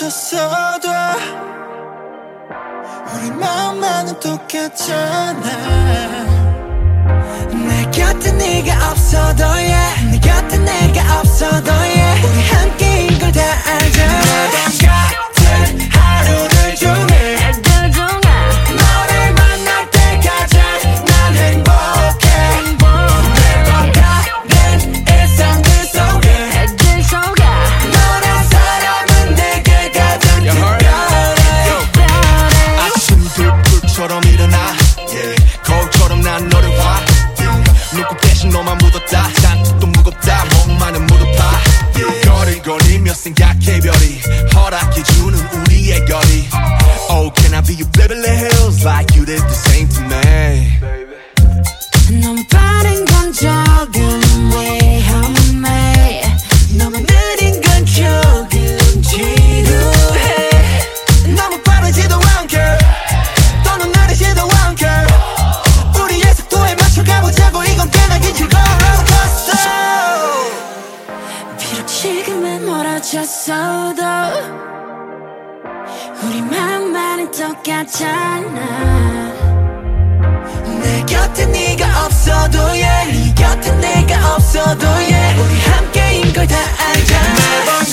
멀어졌어도 우리 마음만은 똑같잖아. 내 곁에 네가 없어도 yeah. 네 곁에 내가 없어도 yeah. 우리 함께인 걸 다 알잖아. 같은 하루를 중에 너를 만날 때까지 난 행복해. 매번 다른 일상 그 속에 너란 사람은 내게 가장 특별해. 아침도 불처럼 일어나 거울처럼 난 너를 봐. 눈곱 대신 너만 묻었다. 잔뜩도 무겁다. 목만은 무릎아. 거리거리며 생각해 별이 허락해주는 우리의 거리. Oh, can I be your Beverly Hills like you did the same to me? 너무 빠른 건 조금 위험해. 너무 느린 건 조금 지루해. 너무 빠르지도 않게 또는 느리지도 않게 우리의 속도에 맞춰 가보자고. 이건 꽤나긴 즐거운 롤러코스터. 비록 지금은 멀어졌어도 우리 마음만은 똑같잖아. 내 곁에 네가 없어도 yeah. 네 곁에 내가 없어도 yeah. 우리 함께인 걸 다 알잖아.